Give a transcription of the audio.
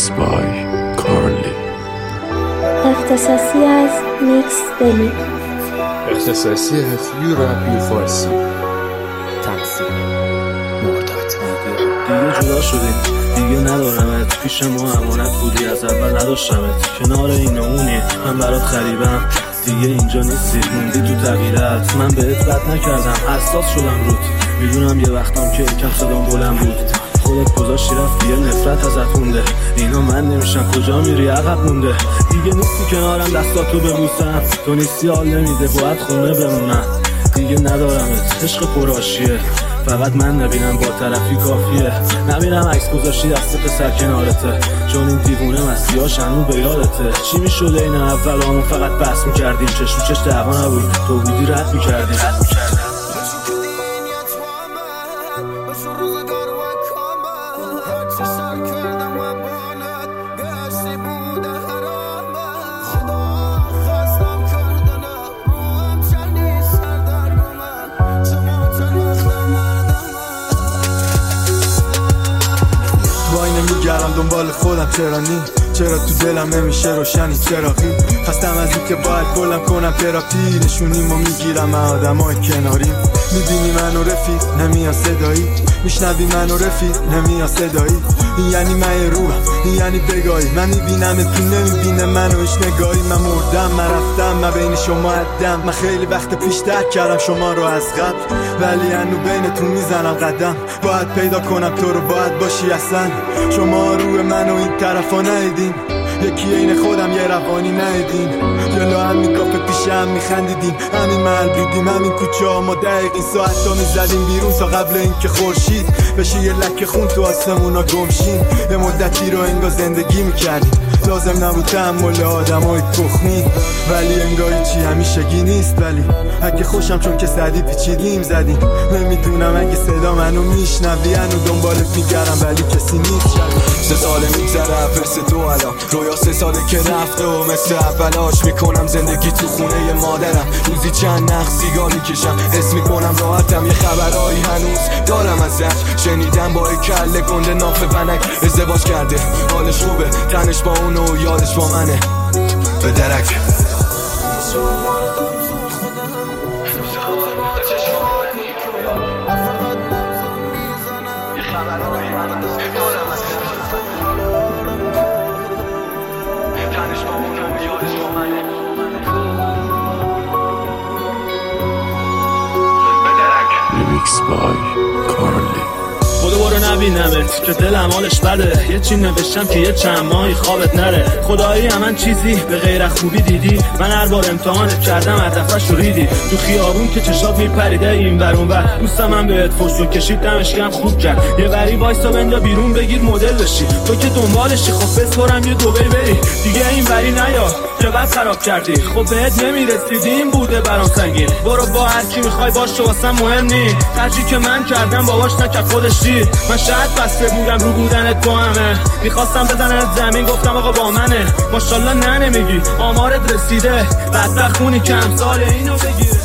Mixed by Carly. اختصاصی از میکس دلی. اختصاصی از یو رپ یو فارسی. تنظیم مرداد. دیگه جدا شدیم، دیگه ندارمت پیش ما، امانت بودی از اول نداشتمت، کنار این اونی من برات خریبم، دیگه اینجا نیستی، موندی تو تغییرات، من بهت بد نکردم، حساس شدم رود، میدونم یه وقتام که یکم صدام بلند بود، خودت گذاشتی رفتی، یه نفرت ازت مونده، اینا من نمیشن، کجا میری عقب مونده، دیگه نیستی کنارم دستاتو ببوسم، تو نیستی حال نمیده باید خونه بمونم، دیگه ندارمت، عشق پرآشیه، فقط من نبینم با طرفی کافیه، نبینم عکس گذاشتی دست پسر کنارته، چون این دیوونه مسیحاش هنوز به یادته، چی میشده این اولامون فقط بس میکردیم، چشم چش دعوا نبود، تو بودی رد میکردیم. میگردم دنبال خودم، چرا نی؟ چرا تو دلم نمیشه روشنی چراغی؟ خستم از این که باید کلم کنم تراپی، نشونیمو میگیرم من آدمای کناری، میبینی منو رفیق نمیاد صدایی، میشنوی منو رفیق نمیاد صدایی، این یعنی من روحم، این یعنی بگاهی، من میبینم تو نمیبینه منو هیچ نگاهی، من مردم من رفتم من بین شما عدم، من خیلی وقت پیش درک کردم شما رو از قبل، ولی هنو بینتون میزنم قدم، باید پیدا کنم تو رو، باید باشی اصلا، شما روی منو این طرفا ندیدین، یکی این خودم یه روانی ندیدین، جلو همین کافه پیش هم میخندیدیم، همین محل بودیم، همین کوچه ها ما دقیقین ساعت ها میزدیم بیرون تا قبل اینکه خورشید بشه یه لکه خون تو آسمونا گمشیم، یه مدتی رو انگار زندگی میکردیم، لازم نبود تحمل آدمای تخمی، ولی انگار چی همیشگی نیست، ولی اگه خوشم چون که سدی پیچیدیم زدیم، نمیدونم اگه صدا منو میشنوی، هنو دنبالت میگردم ولی کسی نیست، 3 ساله میگذره فرست تو الان، رویا 3 ساله که رفته و مثل اولاش میکنم زندگی تو خونه مادرم، روزی چند نخ سیگار میکشم، حس میکنم راحتم، یه خبرایی هنوز دارم ازش، شنیدم با کله گنده ناف بنک ازدواج کرده، حالش خوبه، تنش با اونو یادش با منه، به درک Mixed by Carly. خدا برو نبینمت که دلم حالش بده، یه چی نوشتم که یه چند ماهی خوابت نره، خدایی من چیزی به غیر خوبی دیدی، من هر بار امتحانت کردم هدفش رو ریدی، تو خیابون که چشات میپریده این ور اون ور، دوستم من بهت فوشو کشید دمش گرم خوب کرد، یه وری وایسا بنجا بیرون بگیر مدل بشی، تو که دنبالشی خب بسپرم یه دبی بری، دیگه این وری نیا که بس خراب کردی، خب بهت نمیرسیدی این بوده برام سنگین، برو با هر کی میخوای باشه واسم مهم نی، هرچی که من کردم باباش نکرد خودش دید، من شاید بسته بودم رو بودنت با همه، میخواستم بزننت زمین گفتم آقا با منه، ماشالله نه نمیگی آمارت رسیده، بدبخونی که امثال اینو بگیر.